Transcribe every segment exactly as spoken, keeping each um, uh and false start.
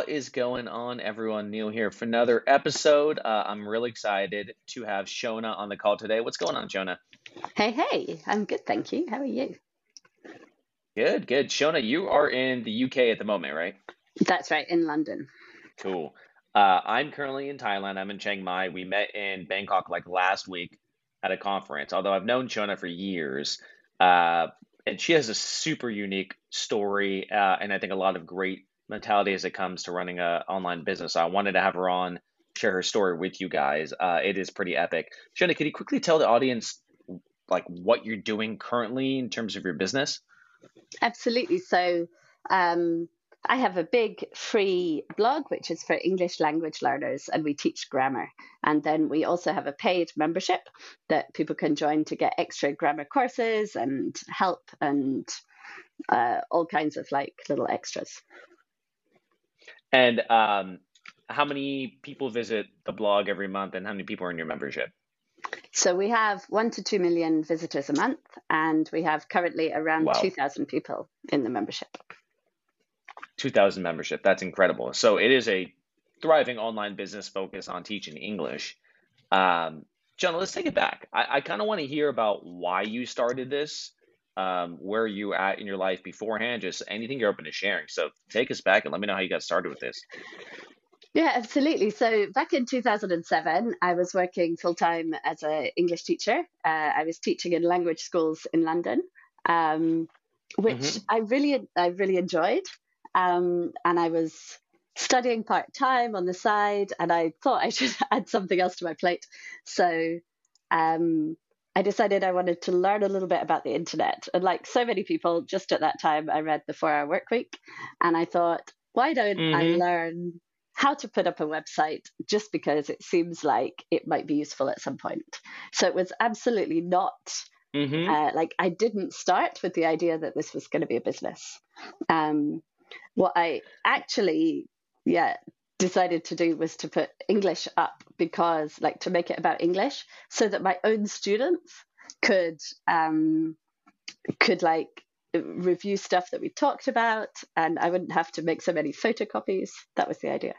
What is going on, everyone? Neil here for another episode. Uh, I'm really excited to have Shona on the call today. What's going on, Shona? Hey, hey, I'm good, thank you. How are you? Good, good. Shona, you are in the U K at the moment, right? That's right, in London. Cool. Uh, I'm currently in Thailand. I'm in Chiang Mai. We met in Bangkok like last week at a conference, although I've known Shona for years. Uh, and she has a super unique story, uh, and I think a lot of great mentality as it comes to running a online business. So I wanted to have her on, share her story with you guys. Uh, it is pretty epic. Shona, could you quickly tell the audience like what you're doing currently in terms of your business? Absolutely. So, um, I have a big free blog, which is for English language learners, and we teach grammar. And then we also have a paid membership that people can join to get extra grammar courses and help and uh, all kinds of like little extras. And um, how many people visit the blog every month, and how many people are in your membership? So we have one to two million visitors a month, and we have currently around Wow, two thousand people in the membership. two thousand membership. That's incredible. So it is a thriving online business focused on teaching English. Um, John, let's take it back. I, I kind of want to hear about why you started this, um, where you at in your life beforehand, just anything you're open to sharing. So take us back and let me know how you got started with this. Yeah, absolutely. So back in two thousand seven, I was working full time as an English teacher. Uh, I was teaching in language schools in London, um, which Hmm. I really, I really enjoyed. Um, and I was studying part time on the side, and I thought I should add something else to my plate. So um, I decided I wanted to learn a little bit about the internet. And like so many people, just at that time, I read The Four Hour Work Week, and I thought, why don't I Hmm. learn how to put up a website just because it seems like it might be useful at some point. So it was absolutely not Hmm. uh, like I didn't start with the idea that this was going to be a business. Um, what I actually, yeah, decided to do was to put English up because, like, to make it about English so that my own students could, um, could like review stuff that we talked about and I wouldn't have to make so many photocopies. That was the idea.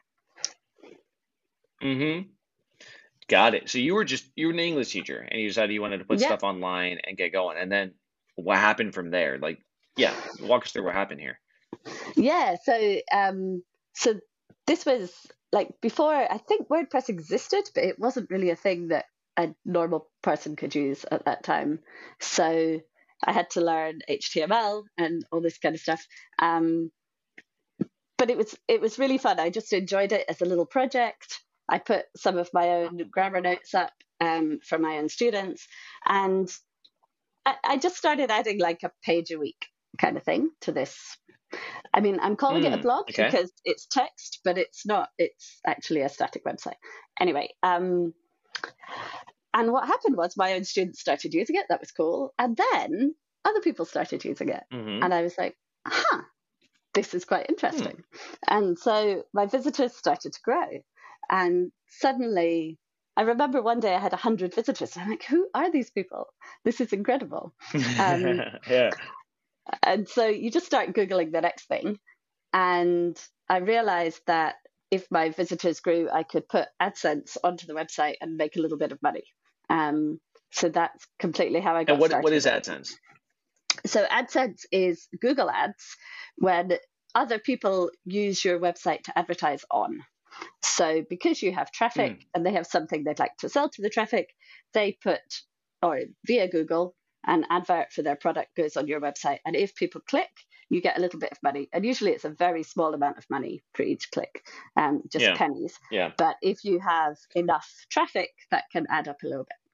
Hmm. Got it. So you were just you were an English teacher and you decided you wanted to put Yeah. stuff online and get going. And then what happened from there? Like, yeah, walk us through what happened here. Yeah, so um, so this was like before I think WordPress existed, but it wasn't really a thing that a normal person could use at that time. So I had to learn H T M L and all this kind of stuff. Um, but it was it was really fun. I just enjoyed it as a little project. I put some of my own grammar notes up um, for my own students, and I, I just started adding like a page a week kind of thing to this. I mean, I'm calling it a Mm, blog okay. because it's text, but it's not. It's actually a static website. Anyway, um, and what happened was my own students started using it. That was cool. And then other people started using it. Hmm. And I was like, huh, this is quite Hmm. interesting. And so my visitors started to grow. And suddenly, I remember one day I had one hundred visitors. I'm like, who are these people? This is incredible. Um, Yeah. and so you just start Googling the next thing. And I realized that if my visitors grew, I could put AdSense onto the website and make a little bit of money. Um, so that's completely how I And got what what is started. AdSense? So AdSense is Google Ads when other people use your website to advertise on. So because you have traffic Mm, and they have something they'd like to sell to the traffic, they put, or via Google, an advert for their product goes on your website. And if people click, you get a little bit of money. And usually it's a very small amount of money for each click, um, just yeah. pennies. Yeah. But if you have enough traffic, that can add up a little bit.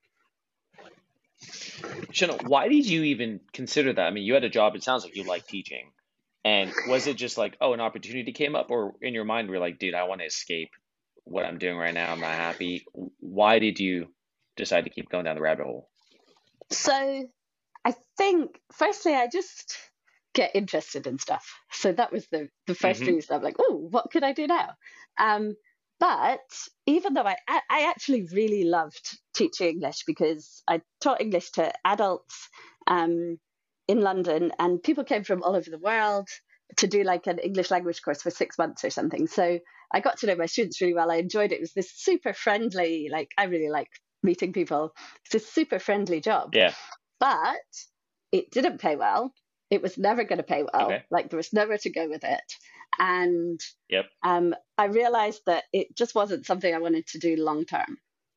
Shana, why did you even consider that? I mean, you had a job, it sounds like you like teaching. And was it just like, oh, an opportunity came up, or in your mind, we're like, dude, I want to escape what I'm doing right now. I'm not happy. Why did you decide to keep going down the rabbit hole? So I think, firstly, I just get interested in stuff. So that was the, the first Hmm. reason I'm like, oh, what could I do now? Um, but even though I, I I actually really loved teaching English because I taught English to adults um, in London and people came from all over the world. to do like an English language course for six months or something. So I got to know my students really well. I enjoyed it. It was this super friendly, like I really like meeting people. It's a super friendly job, Yeah. but it didn't pay well. It was never going to pay well. Okay. Like there was nowhere to go with it. And Yep. um, I realized that it just wasn't something I wanted to do long term.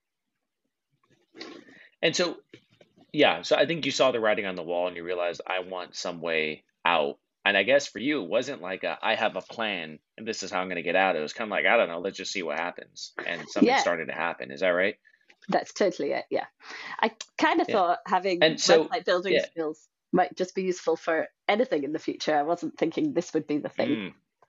And so, yeah, so I think you saw the writing on the wall and you realized I want some way out. And I guess for you, it wasn't like a, I have a plan and this is how I'm going to get out. It was kind of like, I don't know, let's just see what happens. And something Yeah, started to happen. Is that right? that's totally it. Yeah. I kind of Yeah. thought having And so, website building yeah. skills might just be useful for anything in the future. I wasn't thinking this would be the thing. Mm,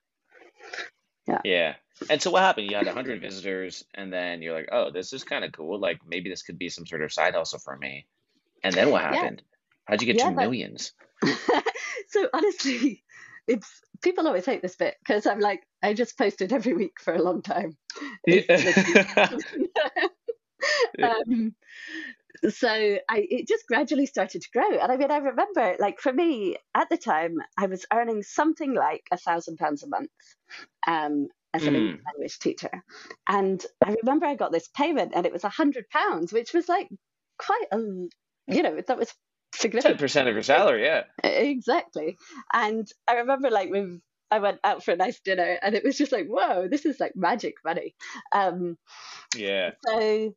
Yeah. yeah. And so what happened? You had one hundred visitors and then you're like, oh, this is kind of cool. Like maybe this could be some sort of side hustle for me. And then what Yeah. happened? How'd you get Yeah. to But millions? so honestly, it's people always hate this bit because I'm like, I just posted every week for a long time. It's literally um, so I it just gradually started to grow. And I mean, I remember, like for me at the time, I was earning something like a thousand pounds a month um, as an English Mm, language teacher. And I remember I got this payment, and it was a hundred pounds, which was like quite a, you know, that was significant. ten percent of your salary. Yeah. Exactly. And I remember like we I went out for a nice dinner, and it was just like, whoa, this is like magic money. Um, Yeah. so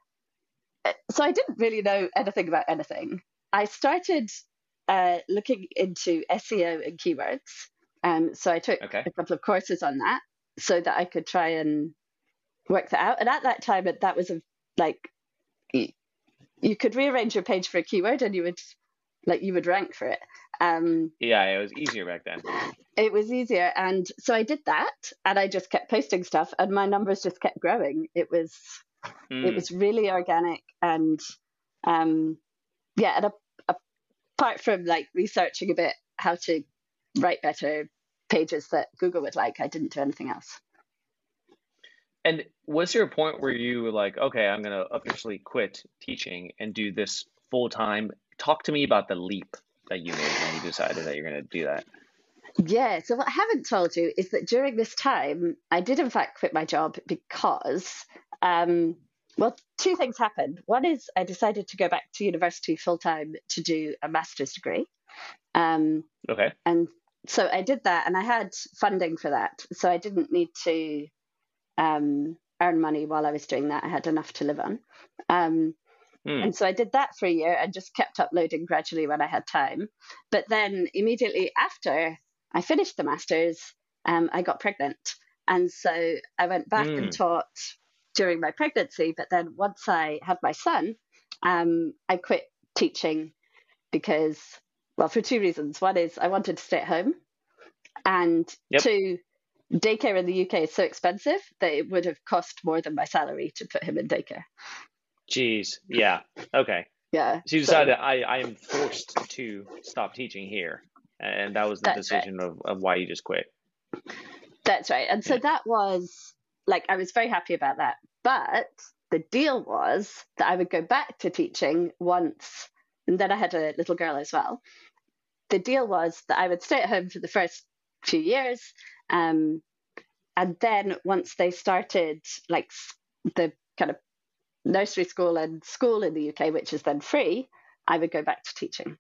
so I didn't really know anything about anything. I started uh, looking into S E O and keywords. Um, so I took Okay. a couple of courses on that so that I could try and work that out. And at that time, it- that was a, like you, you could rearrange your page for a keyword, and you would like you would rank for it. Um, Yeah. It was easier back then. it was easier, and so I did that, and I just kept posting stuff, and my numbers just kept growing. It was it Mm. was really organic, and um, yeah, and a, apart from like researching a bit how to write better pages that Google would like, I didn't do anything else. And was there a point where you were like, okay, I'm going to officially quit teaching and do this full time? Talk to me about the leap that you made when you decided that you're going to do that. Yeah, so what I haven't told you is that during this time, I did in fact quit my job because, um, well, two things happened. One is I decided to go back to university full time to do a master's degree. Um, Okay. and so I did that, and I had funding for that. So I didn't need to um, earn money while I was doing that. I had enough to live on. Um, Mm. and so I did that for a year and just kept uploading gradually when I had time. But then immediately after I finished the master's, um, I got pregnant. And so I went back and Mm. taught during my pregnancy. But then once I had my son, um, I quit teaching because, well, for two reasons. One is I wanted to stay at home. And Yep. two, daycare in the U K is so expensive that it would have cost more than my salary to put him in daycare. Jeez. Yeah. Okay. Yeah. So you So decided I, I am forced to stop teaching here. And that was the that's right. decision of, of why you just quit. That's right. And so Yeah. that was like, I was very happy about that. But the deal was that I would go back to teaching once, and then I had a little girl as well. The deal was that I would stay at home for the first few years. Um, and then once they started like s- the kind of nursery school and school in the U K, which is then free, I would go back to teaching.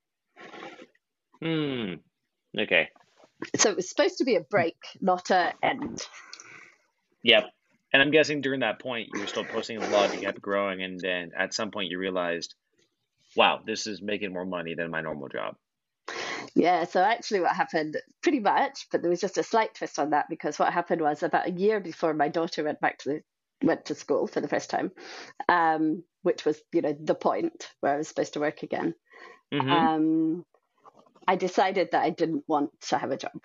Hmm. Okay. So it was supposed to be a break, not a end. Yep. And I'm guessing during that point, you were still posting a lot, you kept growing, and then at some point you realized, wow, this is making more money than my normal job. Yeah, so actually what happened pretty much, but there was just a slight twist on that, because what happened was about a year before my daughter went back to the went to school for the first time, um, which was, you know, the point where I was supposed to work again. Mm-hmm. Um, I decided that I didn't want to have a job.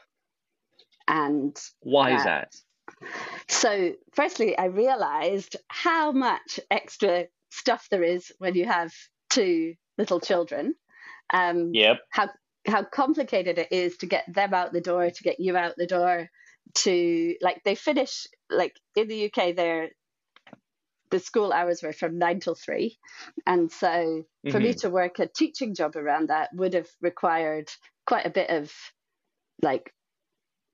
And Why is uh, that? so firstly, I realized how much extra stuff there is when you have two little children. Um, Yep. how how complicated it is to get them out the door, to get you out the door, to like they finish like in the U K they're the school hours were from nine till three. And so for me Mm-hmm. to work a teaching job around that would have required quite a bit of like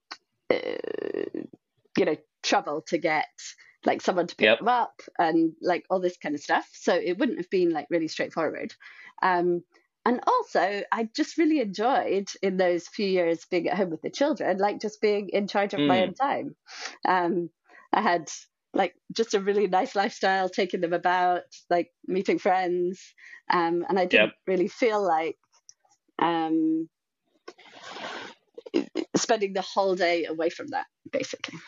uh, you know, trouble to get like someone to pick Yep. them up and like all this kind of stuff. So it wouldn't have been like really straightforward. Um, and also, I just really enjoyed in those few years being at home with the children, like just being in charge of my Mm. own time. Um, I had like just a really nice lifestyle, taking them about, like meeting friends, um, and I Yep. didn't really feel like um, spending the whole day away from that, basically.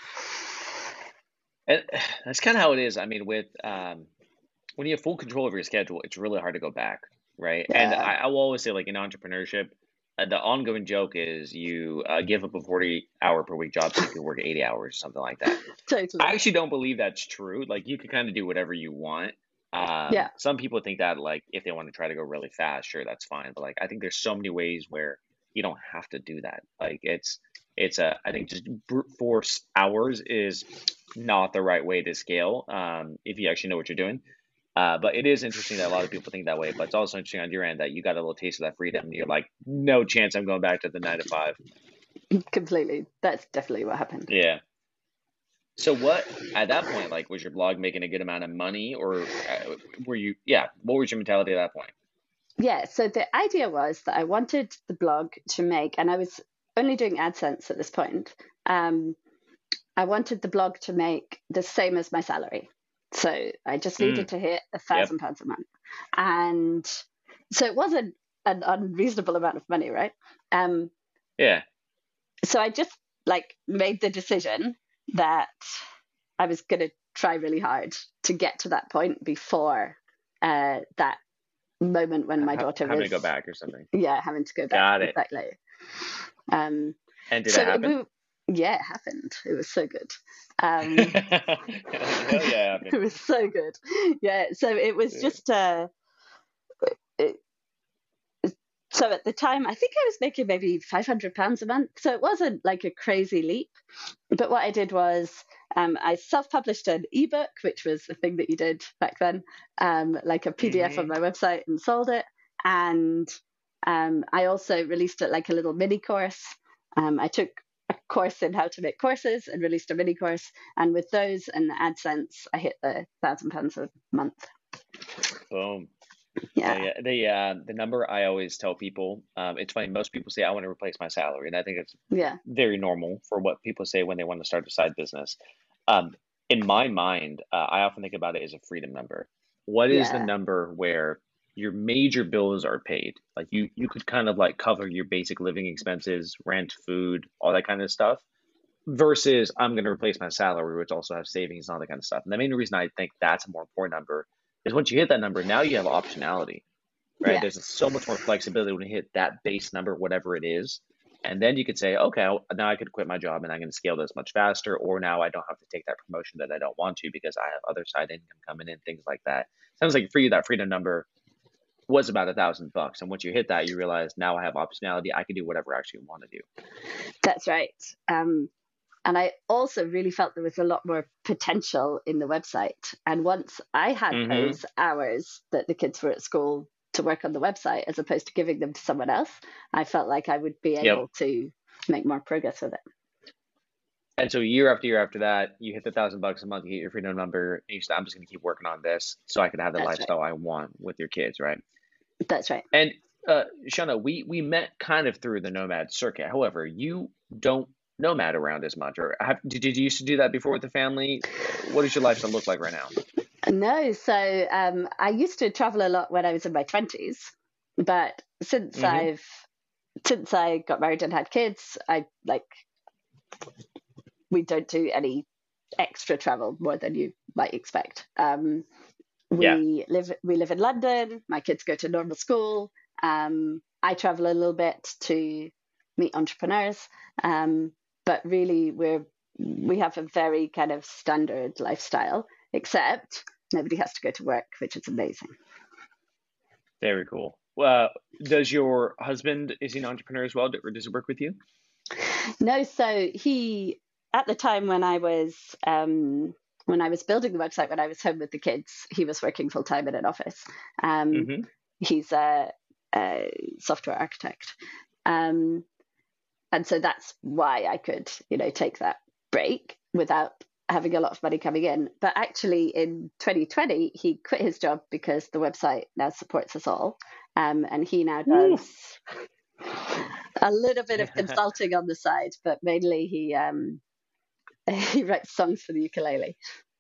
And that's kind of how it is. I mean, with um, when you have full control of your schedule, it's really hard to go back, right? And Yeah, I, I will always say, like in entrepreneurship, uh, the ongoing joke is you uh, give up a forty hour per week job so you can work eighty hours, something like that. I totally. actually don't believe that's true. Like you can kind of do whatever you want. Um, Yeah, some people think that like if they want to try to go really fast, sure, that's fine. But like I think there's so many ways where you don't have to do that. Like it's it's a I think just brute force hours is not the right way to scale. Um, if you actually know what you're doing. Uh, but it is interesting that a lot of people think that way. But it's also interesting on your end that you got a little taste of that freedom. And you're like, no chance I'm going back to the nine to five. completely. That's definitely what happened. Yeah. So what at that point, like, was your blog making a good amount of money, or uh, were you? Yeah, what was your mentality at that point? Yeah, so the idea was that I wanted the blog to make, and I was only doing AdSense at this point. Um, I wanted the blog to make the same as my salary. So I just needed Mm, to hit a yep. thousand pounds a month. And so it wasn't an unreasonable amount of money, right? Um, Yeah. so I just like made the decision that I was going to try really hard to get to that point before uh, that moment when my Ha- daughter having to was, go back or something. yeah, having to go back. Got it. Exactly. Um, And did so it it, happen? we, yeah, it happened. It was so good. Um, Hell yeah, it it happened. was so good. Yeah. So it was Yeah. just, uh, it, so at the time, I think I was making maybe five hundred pounds a month. So it wasn't like a crazy leap. But what I did was um, I self published an ebook, which was a thing that you did back then, um, like a P D F on Mm-hmm. my website, and sold it. And um, I also released it like a little mini course. Um, I took a course in how to make courses and released a mini course. And with those and the AdSense, I hit the thousand pounds a month. Boom. Yeah, Yeah. yeah. The uh, the number I always tell people, um, it's funny. Most people say I want to replace my salary, and I think it's Yeah. very normal for what people say when they want to start a side business. Um, in my mind, uh, I often think about it as a freedom number. What is the Yeah. number where your major bills are paid? Like you, you could kind of like cover your basic living expenses, rent, food, all that kind of stuff, versus I'm going to replace my salary, which also has savings and all that kind of stuff. And the main reason I think that's a more important number is once you hit that number, now you have optionality, right? Yeah. There's so much more flexibility when you hit that base number, whatever it is. And then you could say, okay, I'll- now I could quit my job and I can scale this much faster, or now I don't have to take that promotion that I don't want to because I have other side income coming in, things like that. Sounds like for you, that freedom number was about a thousand bucks. And once you hit that, you realize now I have optionality. I can do whatever I actually want to do. That's right. Um, and I also really felt there was a lot more potential in the website. And once I had Mm-hmm. those hours that the kids were at school to work on the website, as opposed to giving them to someone else, I felt like I would be Yep. able to make more progress with it. And so year after year after that, you hit the thousand bucks a month, you hit your freedom number, and you said, I'm just going to keep working on this so I can have the That's right. lifestyle I want with your kids, right? That's right. And uh, Shauna, we we met kind of through the nomad circuit. However, you don't nomad around as much, or have, did, did you used to do that before with the family? What does your lifestyle look like right now? No, so um, I used to travel a lot when I was in my twenties, but since Hmm. I've since I got married and had kids, I like we don't do any extra travel more than you might expect. Um, Yeah, we live we live in London. My kids go to normal school. Um, I travel a little bit to meet entrepreneurs, um, but really we're we have a very kind of standard lifestyle. Except nobody has to go to work, which is amazing. very cool. Well, does your husband, is he an entrepreneur as well, or does he work with you? No, so he at the time when I was um, when I was building the website, when I was home with the kids, he was working full time in an office. Um, Hmm. he's a, a software architect. Um, and so that's why I could, you know, take that break without having a lot of money coming in. But actually, in twenty twenty, he quit his job because the website now supports us all, um, and he now does a little bit of consulting on the side, but mainly he um, he writes songs for the ukulele.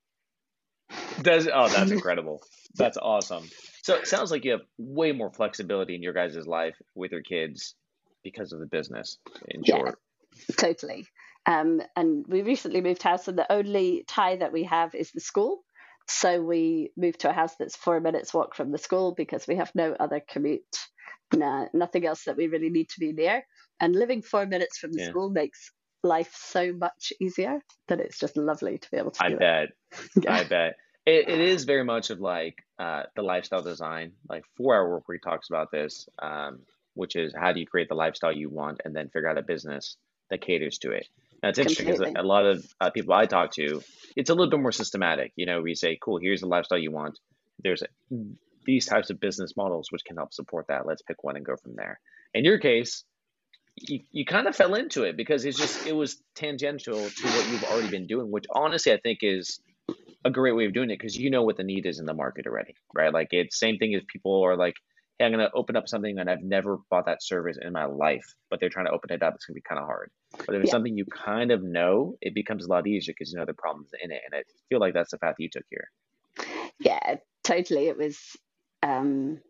Does oh, that's incredible. That's awesome. So it sounds like you have way more flexibility in your guys' life with your kids because of the business, in Yeah, short. totally. Um, and we recently moved house, and the only tie that we have is the school. So we moved to a house that's four minutes walk from the school because we have no other commute, no, nothing else that we really need to be near. And living four minutes from the Yeah, school makes life so much easier that it's just lovely to be able to I do it. bet. Yeah, I bet. It, it is very much of like uh, the lifestyle design. Like Four Hour Work Week talks about this, um, which is how do you create the lifestyle you want and then figure out a business that caters to it. Now, it's interesting because completely. a lot of uh, people I talk to, it's a little bit more systematic. You know, we say, cool, here's the lifestyle you want. There's these types of business models which can help support that. Let's pick one and go from there. In your case, you, you kind of fell into it because it's just it was tangential to what you've already been doing, which honestly I think is a great way of doing it because you know what the need is in the market already, right? Like it's same thing as people are like, hey, I'm gonna open up something and I've never bought that service in my life, but they're trying to open it up. It's gonna be kind of hard. But if it's Yeah, something you kind of know, it becomes a lot easier because you know the problems in it. And I feel like that's the path you took here. yeah, totally. It was um,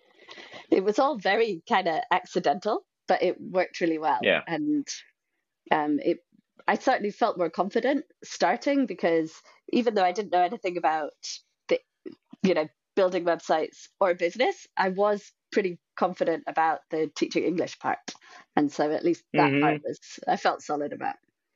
it was all very kind of accidental, but it worked really well. Yeah. And um, it I certainly felt more confident starting because even though I didn't know anything about the, you know, building websites or business, I was pretty confident about the teaching English part. And so at least that part hmm was, I felt solid about.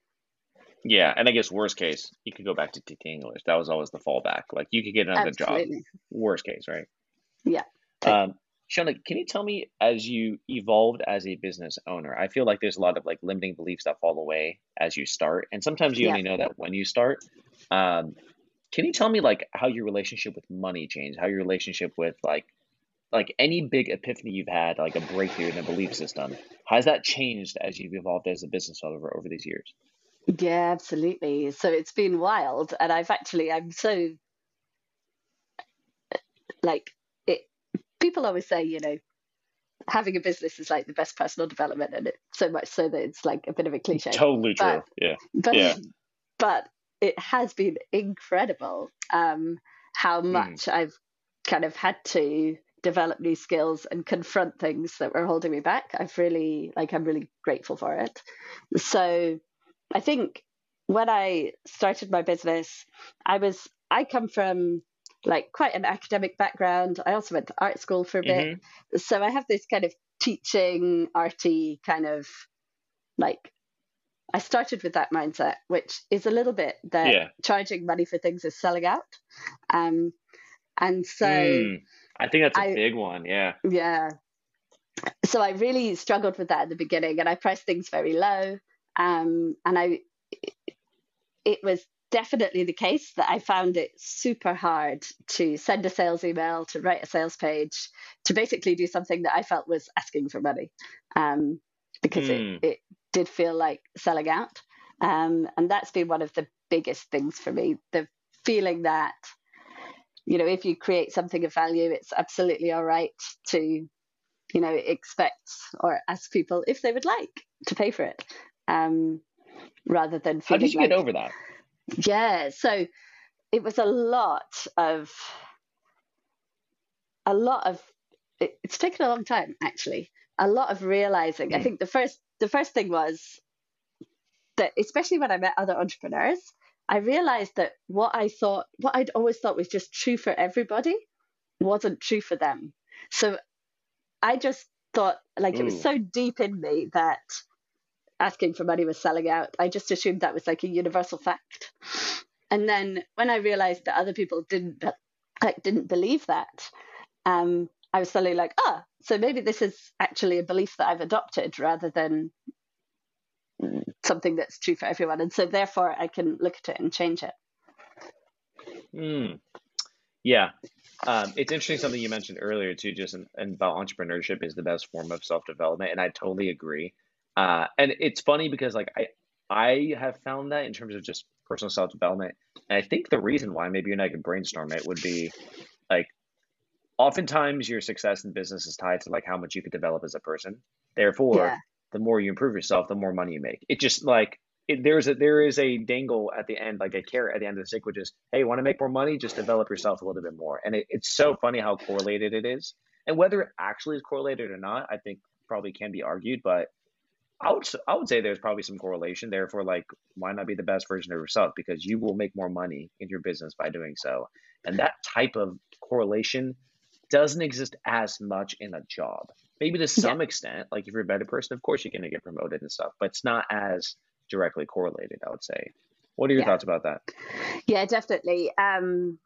Yeah. And I guess worst case, you could go back to teaching English. That was always the fallback. Like you could get another job. Absolutely. Worst case, right? Yeah, totally. Um, Shona, can you tell me as you evolved as a business owner? I feel like there's a lot of like limiting beliefs that fall away as you start, and sometimes you Yeah. only know that when you start. Um, can you tell me like how your relationship with money changed? How your relationship with like like any big epiphany you've had, like a breakthrough in the belief system, has that changed as you've evolved as a business owner over these years? Yeah, absolutely. So it's been wild. And I've actually, I'm so like, it, people always say, you know, having a business is like the best personal development, and it so much so that it's like a bit of a cliche. Totally But true. Yeah. but Yeah. but it has been incredible um, how Mm. much I've kind of had to develop new skills and confront things that were holding me back. I've really like I'm really grateful for it. So I think when I started my business, I was I come from like quite an academic background. I also went to art school for a bit. hmm So I have this kind of teaching arty kind of like I started with that mindset, which is a little bit that Yeah. charging money for things is selling out. Um, and so Mm. I think that's a I, big one. Yeah. yeah, so I really struggled with that at the beginning, and I priced things very low. Um, and I, it was definitely the case that I found it super hard to send a sales email, to write a sales page, to basically do something that I felt was asking for money, um, because it, Mm. it did feel like selling out. Um, and that's been one of the biggest things for me, the feeling that, you know, if you create something of value, it's absolutely all right to, you know, expect or ask people if they would like to pay for it, um, rather than How did feeling you get like, over that? yeah. So it was a lot of a lot of it, it's taken a long time actually, a lot of realizing. I Mm. think the first the first thing was that, especially when I met other entrepreneurs, I realized that what I thought what I'd always thought was just true for everybody wasn't true for them. So I just thought, like, it was Ooh. so deep in me that asking for money was selling out. I just assumed that was like a universal fact. And then when I realized that other people didn't like didn't believe that, um, I was suddenly like, ah, so maybe this is actually a belief that I've adopted rather than something that's true for everyone. And so therefore I can look at it and change it. Mm. Yeah. Um, it's interesting something you mentioned earlier too, just in, in about entrepreneurship is the best form of self-development, and I totally agree. Uh, and it's funny because like I I have found that in terms of just personal self development, and I think the reason why maybe you and I could brainstorm it would be like oftentimes your success in business is tied to like how much you could develop as a person. Therefore, Yeah. the more you improve yourself, the more money you make. It just like it, there's a there is a dangle at the end, like a carrot at the end of the stick, which is, hey, want to make more money? Just develop yourself a little bit more. And it, it's so funny how correlated it is. And whether it actually is correlated or not, I think probably can be argued. But I would s- I would say there's probably some correlation. Therefore, like, why not be the best version of yourself? Because you will make more money in your business by doing so. And that type of correlation doesn't exist as much in a job. Maybe to Yeah. some extent, like if you're a better person, of course you're going to get promoted and stuff, but it's not as directly correlated, I would say. What are your Yeah. thoughts about that? Yeah, definitely. Um,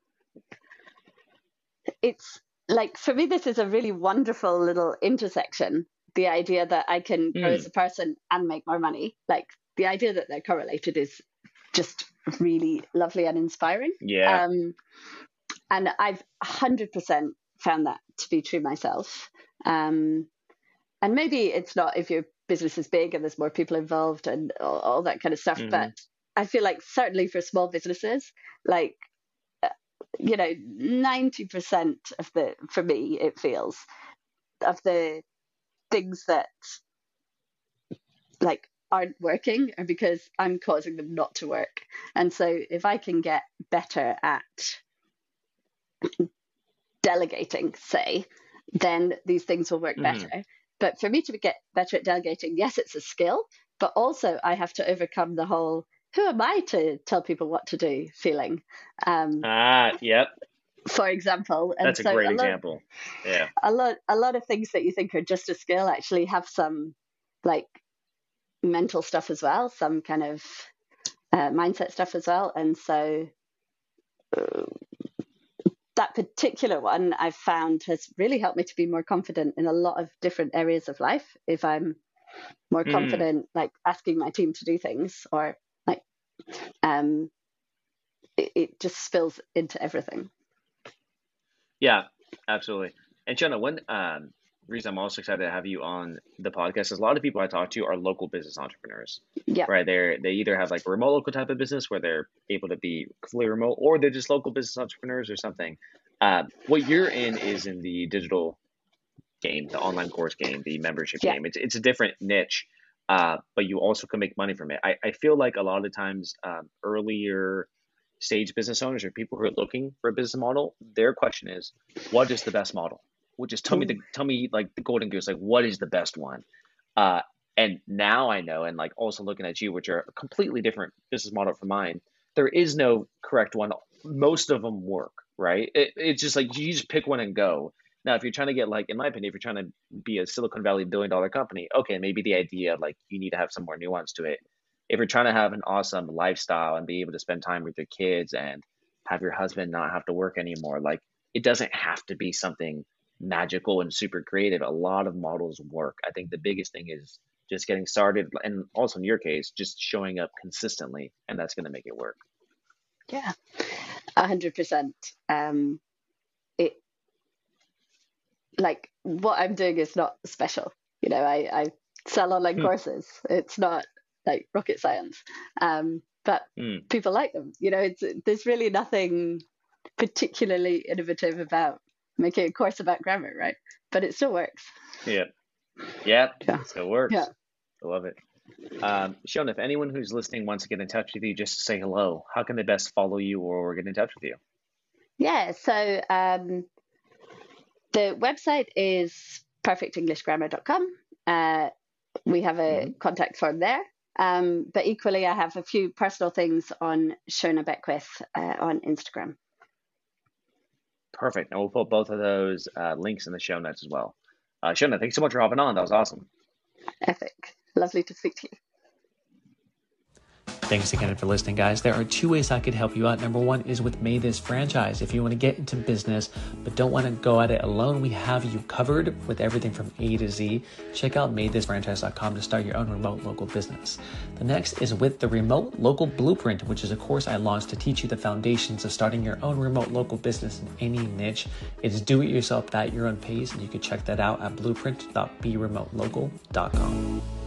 it's like, for me, this is a really wonderful little intersection. The idea that I can grow as Mm, a person and make more money, like the idea that they're correlated is just really lovely and inspiring. yeah. Um, and I've one hundred percent found that to be true myself. Um, and maybe it's not if your business is big and there's more people involved and all, all that kind of stuff, but Hmm. I feel like certainly for small businesses, like, uh, you know, ninety percent of the, for me, it feels, of the things that like aren't working are because I'm causing them not to work. And so if I can get better at delegating, say, then these things will work Hmm. better. But for me to get better at delegating, yes, it's a skill, but also I have to overcome the whole who am I to tell people what to do feeling, um, Ah, yep. for example. And That's a so great a lot, example. Yeah. a lot, a lot of things that you think are just a skill actually have some like mental stuff as well, some kind of uh, mindset stuff as well. And so that particular one I've found has really helped me to be more confident in a lot of different areas of life. If I'm more Hmm. confident, like asking my team to do things, or like, um, it, it just spills into everything. Yeah, absolutely. And Jenna, one um, reason I'm also excited to have you on the podcast is a lot of people I talk to are local business entrepreneurs, Yeah, right? They're they either have like a remote local type of business where they're able to be fully remote, or they're just local business entrepreneurs or something. Uh, what you're in is in the digital game, the online course game, the membership yeah, game. It's it's a different niche, uh, but you also can make money from it. I, I feel like a lot of the times, um, earlier stage business owners or people who are looking for a business model, their question is, what is the best model? Well, just tell me mm, the tell me like the golden goose, like what is the best one? Uh, and now I know, and like also looking at you, which are a completely different business model from mine, there is no correct one. Most of them work, right? It, it's just like you just pick one and go. Now, if you're trying to get like, in my opinion, if you're trying to be a Silicon Valley billion dollar company, okay, maybe the idea like you need to have some more nuance to it. If you're trying to have an awesome lifestyle and be able to spend time with your kids and have your husband not have to work anymore, like it doesn't have to be something magical and super creative. A lot of models work. I think the biggest thing is just getting started, and also in your case, just showing up consistently, and that's going to make it work. yeah, a hundred percent. Um, it like what I'm doing is not special. You know, I, I sell online Hmm. courses. It's not like rocket science. Um, but Hmm. people like them. You know, it's there's really nothing particularly innovative about making a course about grammar, right? But it still works. Yeah. Yeah. Yeah. Still Yeah. works. I love it. Um, Shona, if anyone who's listening wants to get in touch with you just to say hello, how can they best follow you or get in touch with you? Yeah. So um, the website is perfect english grammar dot com. Uh, we have a Hmm. contact form there. Um, but equally, I have a few personal things on Shona Beckwith uh, on Instagram. Perfect. And we'll put both of those uh, links in the show notes as well. Uh, Shona, thanks so much for hopping on. That was awesome. Epic. Lovely to speak to you. Thanks again for listening, guys. There are two ways I could help you out. Number one is with Made This Franchise. If you want to get into business but don't want to go at it alone, we have you covered with everything from A to Z. Check out made this franchise dot com to start your own remote local business. The next is with the Remote Local Blueprint, which is a course I launched to teach you the foundations of starting your own remote local business in any niche. It's do-it-yourself at your own pace, and you can check that out at blueprint dot be remote local dot com.